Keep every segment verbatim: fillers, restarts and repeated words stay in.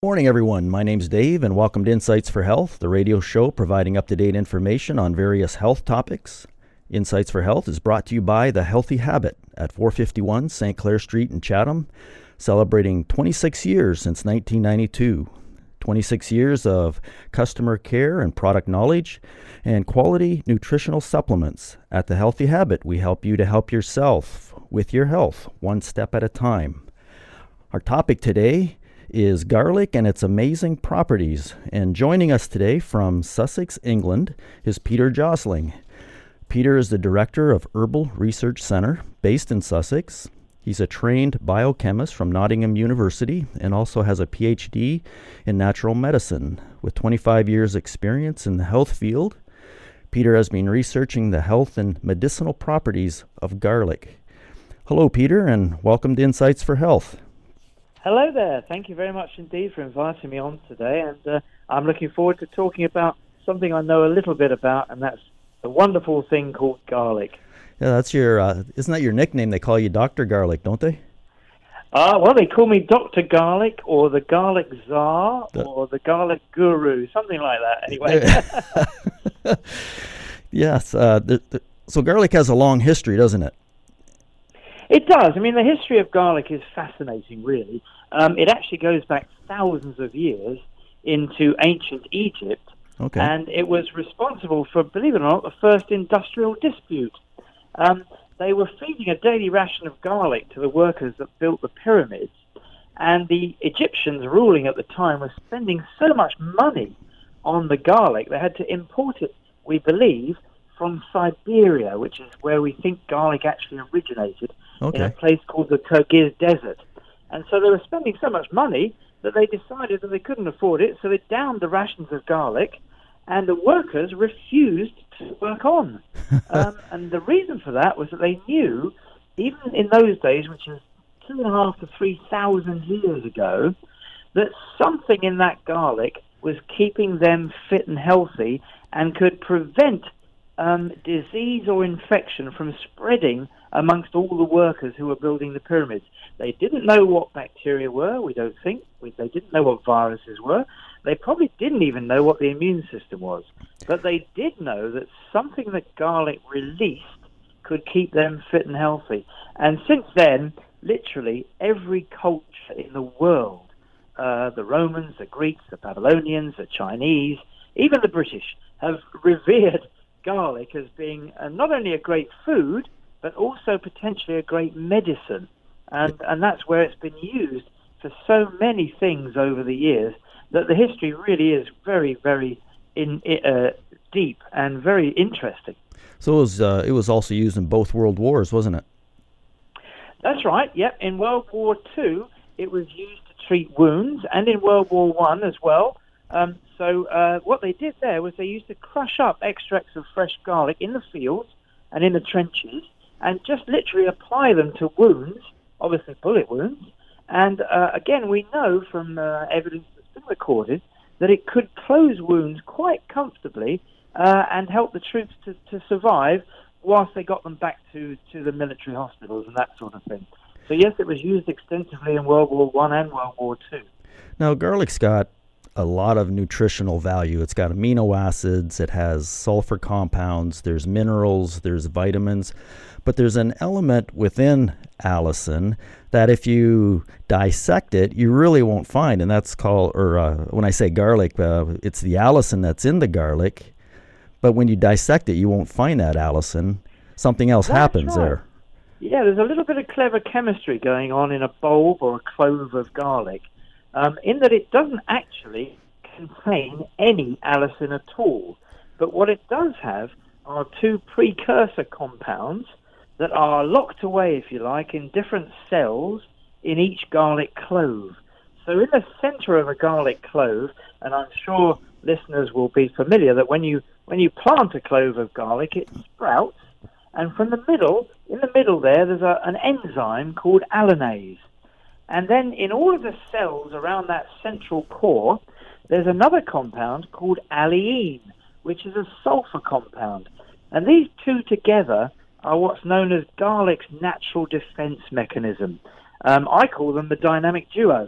Morning, everyone. My name's Dave, and welcome to Insights for Health, the radio show providing up-to-date information on various health topics. Insights for Health is brought to you by The Healthy Habit at four fifty-one Saint Clair Street in Chatham, celebrating twenty-six years since nineteen ninety-two. twenty-six years of customer care and product knowledge and quality nutritional supplements. At The Healthy Habit, we help you to help yourself with your health, one step at a time. Our topic today is garlic and its amazing properties. And joining us today from Sussex, England, is Peter Josling. Peter is the director of Herbal Research Centre, based in Sussex. He's a trained biochemist from Nottingham University and also has a P H D in natural medicine. With twenty-five years experience in the health field, Peter has been researching the health and medicinal properties of garlic. Hello, Peter, and welcome to Insights for Health. Hello there. Thank you very much indeed for inviting me on today, and uh, I'm looking forward to talking about something I know a little bit about, and that's the wonderful thing called garlic. Yeah, that's your, uh, isn't that your nickname? They call you Doctor Garlic, don't they? Uh, well, they call me Doctor Garlic, or the Garlic Czar, the... or the Garlic Guru, something like that, anyway. Yes, uh, the, the, so garlic has a long history, doesn't it? It does. I mean, the history of garlic is fascinating, really. Um, it actually goes back thousands of years into ancient Egypt, okay. And it was responsible for, believe it or not, the first industrial dispute. Um, they were feeding a daily ration of garlic to the workers that built the pyramids, and the Egyptians ruling at the time were spending so much money on the garlic, they had to import it, we believe, from Siberia, which is where we think garlic actually originated, okay. in a place called the Kyrgyz Desert. And so they were spending so much money that they decided that they couldn't afford it, so they downed the rations of garlic, and the workers refused to work on. um, and the reason for that was that they knew, even in those days, which is two and a half to three thousand years ago, that something in that garlic was keeping them fit and healthy and could prevent Um, disease or infection from spreading amongst all the workers who were building the pyramids. They didn't know what bacteria were, we don't think. We, they didn't know what viruses were. They probably didn't even know what the immune system was. But they did know that something that garlic released could keep them fit and healthy. And since then, literally every culture in the world, uh, the Romans, the Greeks, the Babylonians, the Chinese, even the British, have revered garlic as being uh, not only a great food, but also potentially a great medicine. And, and that's where it's been used for so many things over the years, that the history really is very, very in, uh, deep and very interesting. So it was, uh, it was also used in both world wars, wasn't it? That's right, yep. In World War Two, it was used to treat wounds, and in World War One as well. Um, so uh, what they did there was they used to crush up extracts of fresh garlic in the fields and in the trenches and just literally apply them to wounds, obviously bullet wounds. And uh, again, we know from uh, evidence that's been recorded that it could close wounds quite comfortably uh, and help the troops to, to survive whilst they got them back to, to the military hospitals and that sort of thing. So yes, it was used extensively in World War One and World War Two. Now, garlic's got a lot of nutritional value. It's got amino acids, it has sulfur compounds, there's minerals, there's vitamins, but there's an element within allicin that if you dissect it, you really won't find, and that's called, or uh, when I say garlic, uh, it's the allicin that's in the garlic, but when you dissect it, you won't find that allicin. Something else That's happens right. there. Yeah, there's a little bit of clever chemistry going on in a bulb or a clove of garlic. Um, in that it doesn't actually contain any allicin at all. But what it does have are two precursor compounds that are locked away, if you like, in different cells in each garlic clove. So in the center of a garlic clove, and I'm sure listeners will be familiar that when you when you plant a clove of garlic, it sprouts, and from the middle, in the middle there, there's a, an enzyme called allinase. And then in all of the cells around that central core, there's another compound called alliine, which is a sulfur compound. And these two together are what's known as garlic's natural defense mechanism. Um, I call them the dynamic duo.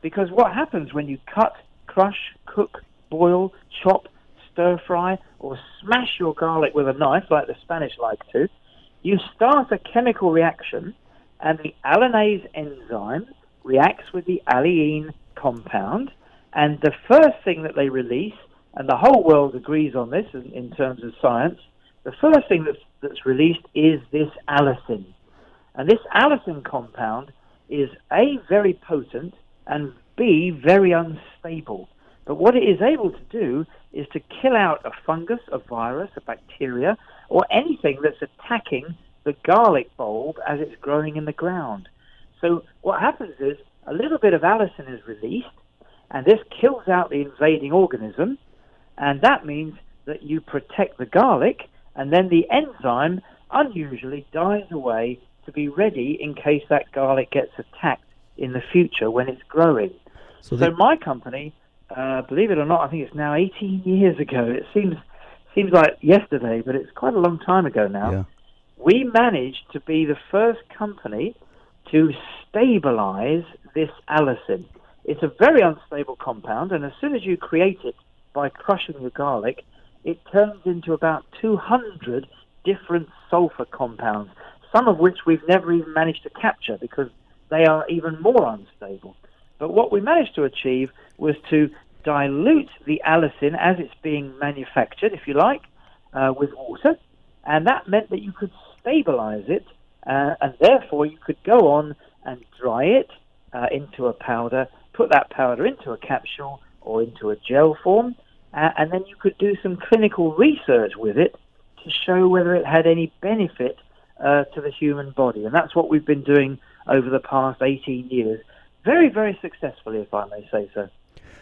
because what happens when you cut, crush, cook, boil, chop, stir-fry, or smash your garlic with a knife, like the Spanish like to, you start a chemical reaction, and the allanase enzyme reacts with the alleine compound, and the first thing that they release, and the whole world agrees on this in, in terms of science, the first thing that's, that's released is this allicin. And this allicin compound is A, very potent, and B, very unstable. But what it is able to do is to kill out a fungus, a virus, a bacteria, or anything that's attacking the garlic bulb as it's growing in the ground. So what happens is a little bit of allicin is released, and this kills out the invading organism, and that means that you protect the garlic, and then the enzyme unusually dies away to be ready in case that garlic gets attacked in the future when it's growing. So, so my company, uh, believe it or not, I think it's now eighteen years ago. It seems seems like yesterday, but it's quite a long time ago now. Yeah. We managed to be the first company to stabilize this allicin. It's a very unstable compound, and as soon as you create it by crushing the garlic, it turns into about two hundred different sulfur compounds, some of which we've never even managed to capture because they are even more unstable. But what we managed to achieve was to dilute the allicin as it's being manufactured, if you like, uh, with water, and that meant that you could stabilize it, uh, and therefore you could go on and dry it uh, into a powder, put that powder into a capsule or into a gel form, uh, and then you could do some clinical research with it to show whether it had any benefit uh, to the human body. And that's what we've been doing over the past eighteen years, very, very successfully, if I may say so.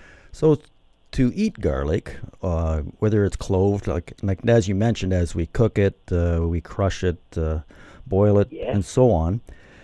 So to eat garlic, uh, whether it's cloved, like, like as you mentioned, as we cook it, uh, we crush it, uh, boil it, yes. and so on,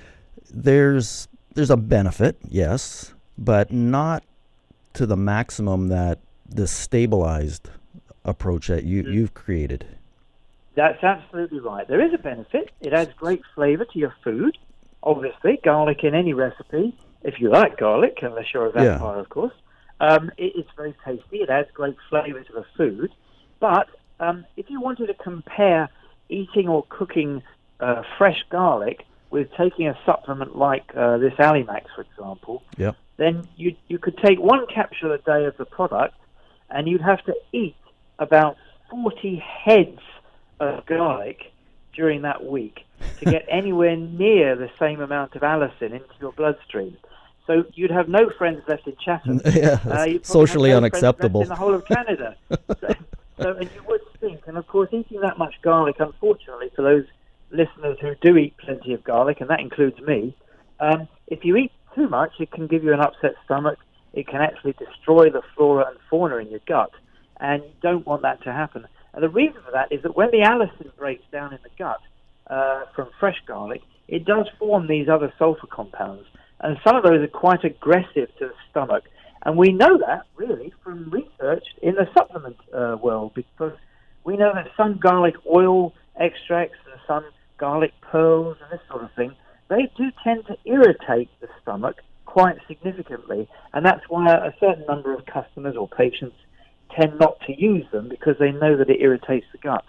there's there's a benefit, yes, but not to the maximum that the stabilized approach that you, mm. you've created. That's absolutely right. There is a benefit. It adds great flavor to your food. Obviously, garlic in any recipe, if you like garlic, unless you're a vampire, yeah. of course, um, it, it's very tasty. It adds great flavor to the food. But um, if you wanted to compare eating or cooking uh, fresh garlic with taking a supplement like uh, this Allimax, for example, yep. then you you could take one capsule a day of the product, and you'd have to eat about forty heads of garlic during that week to get anywhere near the same amount of allicin into your bloodstream. So you'd have no friends left in Chatham. Yeah, uh, socially no unacceptable. In the whole of Canada. so, so, and you would think, and of course, eating that much garlic, unfortunately, for those listeners who do eat plenty of garlic, and that includes me, um, if you eat too much, it can give you an upset stomach. It can actually destroy the flora and fauna in your gut, and you don't want that to happen. And the reason for that is that when the allicin breaks down in the gut uh, from fresh garlic, it does form these other sulfur compounds, and some of those are quite aggressive to the stomach. And we know that, really, from research in the supplement uh, world, because we know that some garlic oil extracts and some garlic pearls and this sort of thing, they do tend to irritate the stomach quite significantly, and that's why a certain number of customers or patients tend not to use them, because they know that it irritates the gut.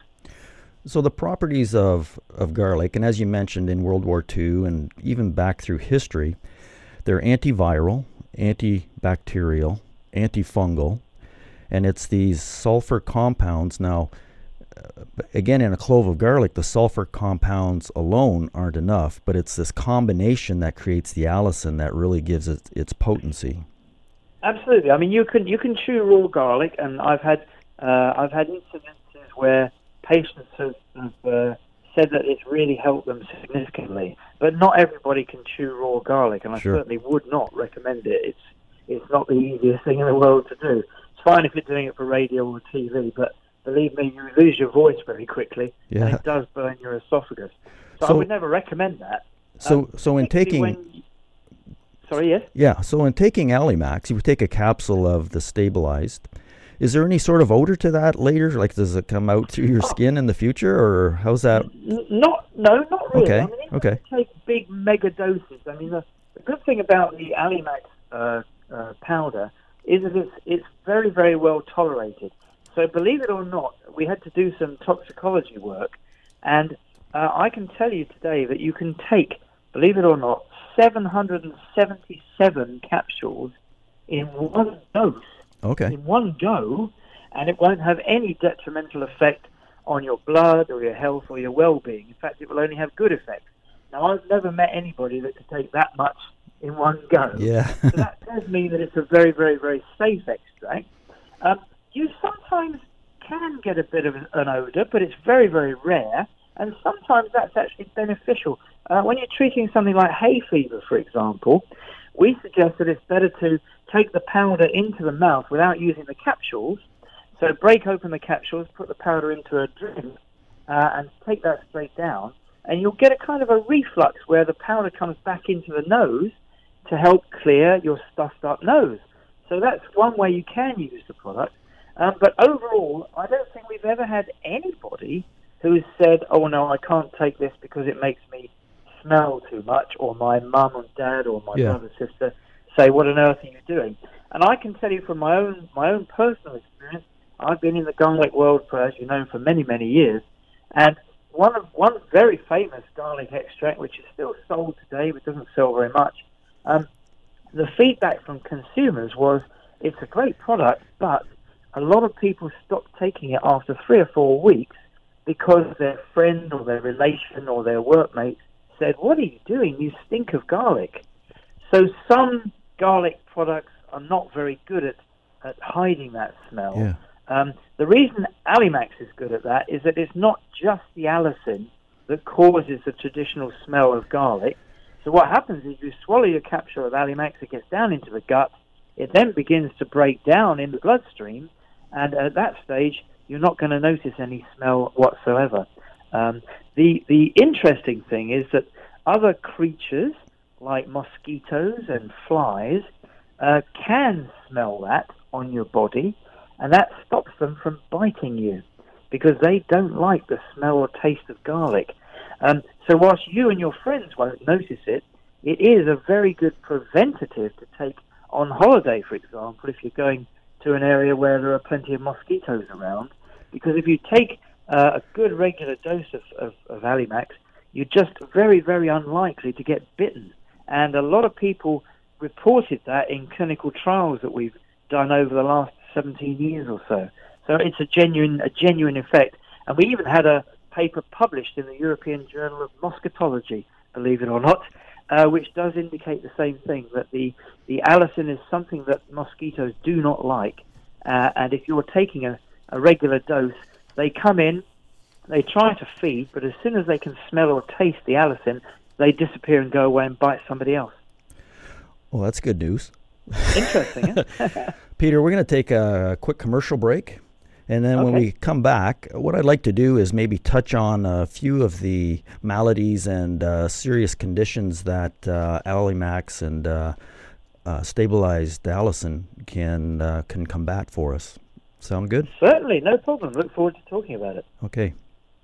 So the properties of, of garlic, and as you mentioned in World War Two and even back through history, they're antiviral, antibacterial, antifungal, and it's these sulfur compounds. Now, uh, again, in a clove of garlic, the sulfur compounds alone aren't enough, but it's this combination that creates the allicin that really gives it its potency. Absolutely. I mean, you can you can chew raw garlic, and I've had uh, I've had incidences where patients have, have uh, said that it's really helped them significantly. But not everybody can chew raw garlic, and I sure. certainly would not recommend it. It's it's not the easiest thing in the world to do. It's fine if you're doing it for radio or T V, but believe me, you lose your voice very quickly, yeah. and it does burn your esophagus. So, so I would never recommend that. So um, so in taking. When, Sorry, yes? Yeah, so in taking Allimax, you take a capsule of the stabilized. Is there any sort of odor to that later? Like, does it come out through your oh. skin in the future, or how's that? N- not, no, not really. Okay, I mean, okay. You take big mega doses. I mean, the, the good thing about the Allimax uh, uh, powder is that it's, it's very, very well tolerated. So believe it or not, we had to do some toxicology work, and uh, I can tell you today that you can take, believe it or not, seven hundred seventy-seven capsules in one dose, Okay. in one go, and it won't have any detrimental effect on your blood or your health or your well-being. In fact, it will only have good effects. Now, I've never met anybody that could take that much in one go. Yeah. So that tells me that it's a very, very, very safe extract. Um, you sometimes can get a bit of an odor, but it's very, very rare, and sometimes that's actually beneficial. Uh, when you're treating something like hay fever, for example, we suggest that it's better to take the powder into the mouth without using the capsules. So break open the capsules, put the powder into a drink, uh, and take that straight down, and you'll get a kind of a reflux where the powder comes back into the nose to help clear your stuffed up nose. So that's one way you can use the product. Um, but overall, I don't think we've ever had anybody who has said, oh no, I can't take this because it makes me smell too much, or my mum and dad or my Yeah. brother, sister say, what on earth are you doing? And I can tell you from my own my own personal experience, I've been in the garlic world for, as you know, for many, many years, and one of one very famous garlic extract, which is still sold today but doesn't sell very much, um, the feedback from consumers was, it's a great product, but a lot of people stopped taking it after three or four weeks because their friend or their relation or their workmate said, what are you doing? You stink of garlic. So some garlic products are not very good at, at hiding that smell. Yeah. Um, the reason Allimax is good at that is that it's not just the allicin that causes the traditional smell of garlic. So what happens is you swallow your capsule of Allimax, it gets down into the gut, it then begins to break down in the bloodstream, and at that stage, you're not going to notice any smell whatsoever. Um, the the interesting thing is that other creatures, like mosquitoes and flies, uh, can smell that on your body, and that stops them from biting you because they don't like the smell or taste of garlic. Um, so whilst you and your friends won't notice it, it is a very good preventative to take on holiday, for example, if you're going to an area where there are plenty of mosquitoes around, because if you take uh, a good regular dose of, of, of Allimax, you're just very, very unlikely to get bitten. And a lot of people reported that in clinical trials that we've done over the last seventeen years or so. So it's a genuine, a genuine effect. And we even had a paper published in the European Journal of Mosquitology, believe it or not, uh, which does indicate the same thing, that the, the allicin is something that mosquitoes do not like. Uh, and if you're taking a, a regular dose, they come in, they try to feed, but as soon as they can smell or taste the allicin, they disappear and go away and bite somebody else. Well, that's good news. Interesting, huh? Peter, we're going to take a quick commercial break. And then when Okay. we come back, what I'd like to do is maybe touch on a few of the maladies and uh, serious conditions that uh, Allimax and uh, uh, stabilized allicin can uh, can combat for us. Sound good? Certainly, no problem. Look forward to talking about it. Okay.